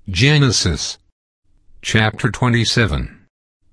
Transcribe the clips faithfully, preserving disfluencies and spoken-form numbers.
Genesis chapter twenty-seven.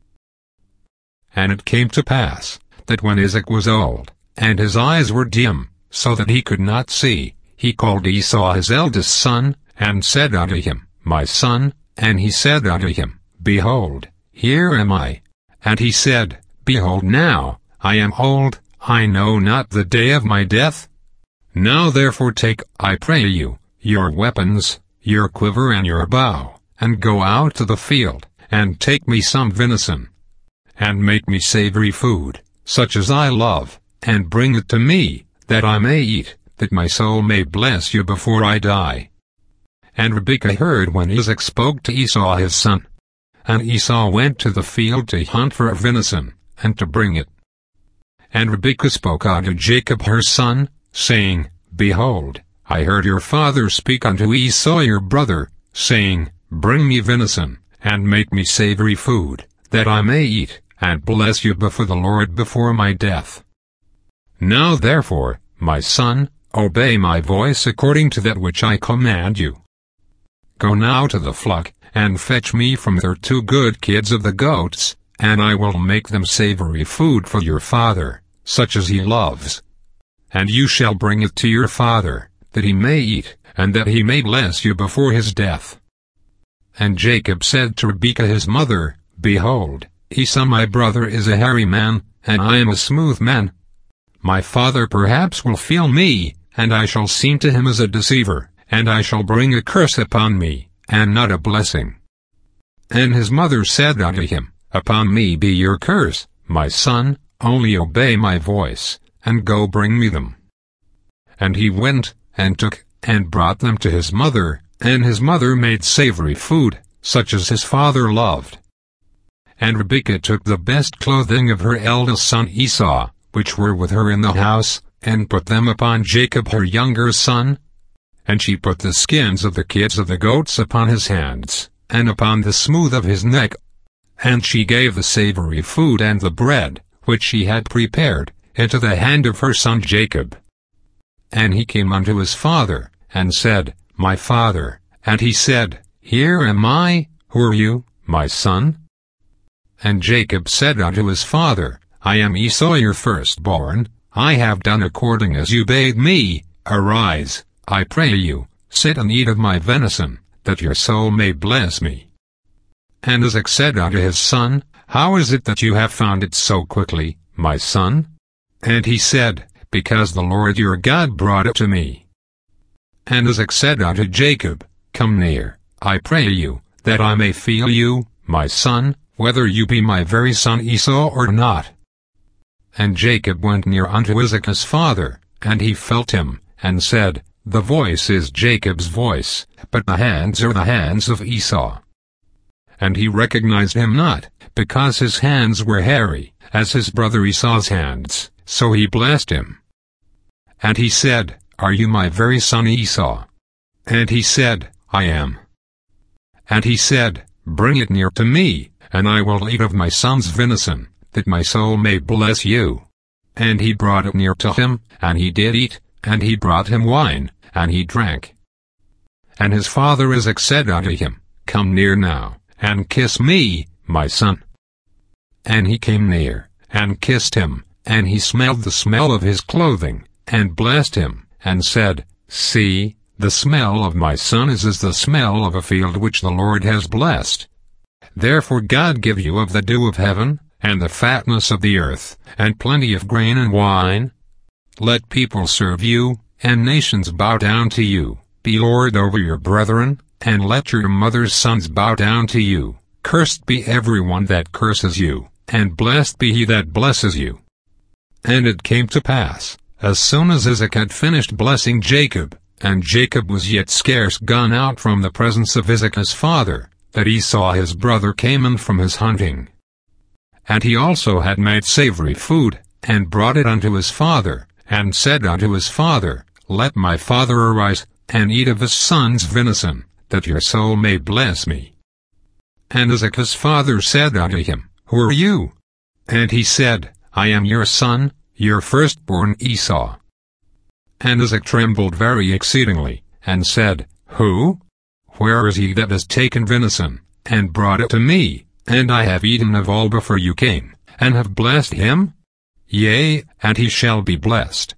And it came to pass, that when Isaac was old, and his eyes were dim, so that he could not see, he called Esau his eldest son, and said unto him, My son. And he said unto him, Behold, here am I. And he said, Behold now, I am old, I know not the day of my death. Now therefore take, I pray you, your weapons, your quiver and your bow, and go out to the field, and take me some venison, and make me savory food, such as I love, and bring it to me, that I may eat, that my soul may bless you before I die. And Rebekah heard when Isaac spoke to Esau his son. And Esau went to the field to hunt for venison, and to bring it. And Rebekah spoke unto Jacob her son, saying, Behold, I heard your father speak unto Esau your brother, saying, Bring me venison, and make me savory food, that I may eat, and bless you before the Lord before my death. Now therefore, my son, obey my voice according to that which I command you. Go now to the flock, and fetch me from there two good kids of the goats, and I will make them savory food for your father, such as he loves. And you shall bring it to your father, that he may eat, and that he may bless you before his death. And Jacob said to Rebekah his mother, Behold, Esau my brother is a hairy man, and I am a smooth man. My father perhaps will feel me, and I shall seem to him as a deceiver, and I shall bring a curse upon me, and not a blessing. And his mother said unto him, Upon me be your curse, my son, only obey my voice, and go bring me them. And he went, and took, and brought them to his mother, and his mother made savory food, such as his father loved. And Rebekah took the best clothing of her eldest son Esau, which were with her in the house, and put them upon Jacob her younger son. And she put the skins of the kids of the goats upon his hands, and upon the smooth of his neck. And she gave the savory food and the bread, which she had prepared, into the hand of her son Jacob. And he came unto his father, and said, My father. And he said, Here am I, who are you, my son? And Jacob said unto his father, I am Esau your firstborn, I have done according as you bade me. Arise, I pray you, sit and eat of my venison, that your soul may bless me. And Isaac said unto his son, How is it that you have found it so quickly, my son? And he said, Because the Lord your God brought it to me. And Isaac said unto Jacob, Come near, I pray you, that I may feel you, my son, whether you be my very son Esau or not. And Jacob went near unto Isaac his father, and he felt him, and said, The voice is Jacob's voice, but the hands are the hands of Esau. And he recognized him not, because his hands were hairy, as his brother Esau's hands, so he blessed him. And he said, Are you my very son Esau? And he said, I am. And he said, Bring it near to me, and I will eat of my son's venison, that my soul may bless you. And he brought it near to him, and he did eat, and he brought him wine, and he drank. And his father Isaac said unto him, Come near now, and kiss me, my son. And he came near, and kissed him, and he smelled the smell of his clothing, and blessed him, and said, See, the smell of my son is as the smell of a field which the Lord has blessed. Therefore God give you of the dew of heaven, and the fatness of the earth, and plenty of grain and wine. Let people serve you, and nations bow down to you. Be lord over your brethren, and let your mother's sons bow down to you. Cursed be everyone that curses you, and blessed be he that blesses you. And it came to pass, as soon as Isaac had finished blessing Jacob, and Jacob was yet scarce gone out from the presence of Isaac his father, that Esau his brother came in from his hunting. And he also had made savory food, and brought it unto his father, and said unto his father, Let my father arise, and eat of his son's venison, that your soul may bless me. And Isaac his father said unto him, Who are you? And he said, I am your son, your firstborn Esau. And Isaac trembled very exceedingly, and said, Who? Where is he that has taken venison, and brought it to me, and I have eaten of all before you came, and have blessed him? Yea, and he shall be blessed.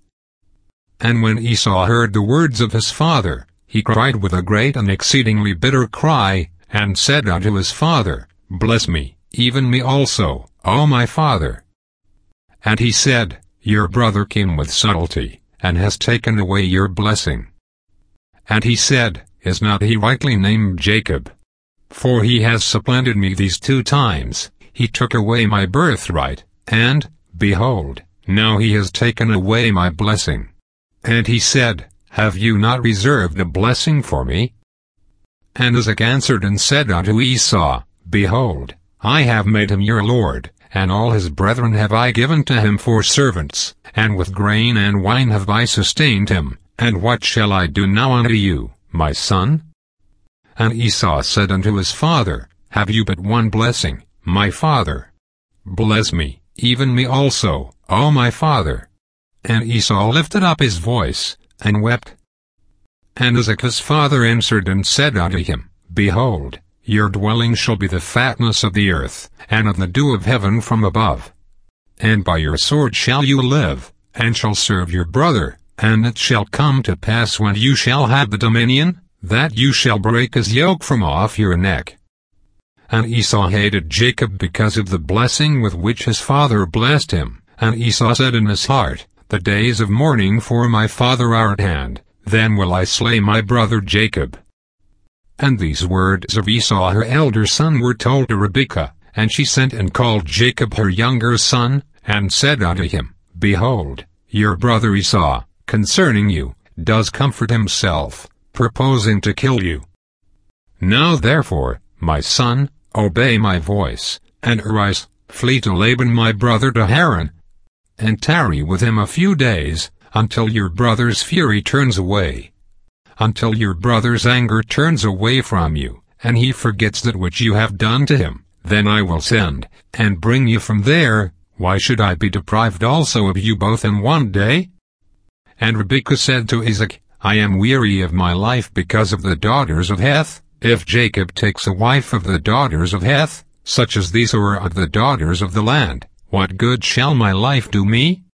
And when Esau heard the words of his father, he cried with a great and exceedingly bitter cry, and said unto his father, Bless me, even me also, O my father. And he said, Your brother came with subtlety, and has taken away your blessing. And he said, Is not he rightly named Jacob? For he has supplanted me these two times. He took away my birthright, and, behold, now he has taken away my blessing. And he said, Have you not reserved a blessing for me? And Isaac answered and said unto Esau, Behold, I have made him your lord, and all his brethren have I given to him for servants, and with grain and wine have I sustained him, and what shall I do now unto you, my son? And Esau said unto his father, Have you but one blessing, my father? Bless me, even me also, O my father. And Esau lifted up his voice, and wept. And Isaac his father answered and said unto him, Behold, your dwelling shall be the fatness of the earth, and of the dew of heaven from above. And by your sword shall you live, and shall serve your brother, and it shall come to pass when you shall have the dominion, that you shall break his yoke from off your neck. And Esau hated Jacob because of the blessing with which his father blessed him, and Esau said in his heart, The days of mourning for my father are at hand, then will I slay my brother Jacob. And these words of Esau her elder son were told to Rebekah, and she sent and called Jacob her younger son, and said unto him, Behold, your brother Esau, concerning you, does comfort himself, purposing to kill you. Now therefore, my son, obey my voice, and arise, flee to Laban my brother to Haran, and tarry with him a few days, until your brother's fury turns away. Until your brother's anger turns away from you, and he forgets that which you have done to him, then I will send, and bring you from there. Why should I be deprived also of you both in one day? And Rebekah said to Isaac, I am weary of my life because of the daughters of Heth. If Jacob takes a wife of the daughters of Heth, such as these are of the daughters of the land, what good shall my life do me?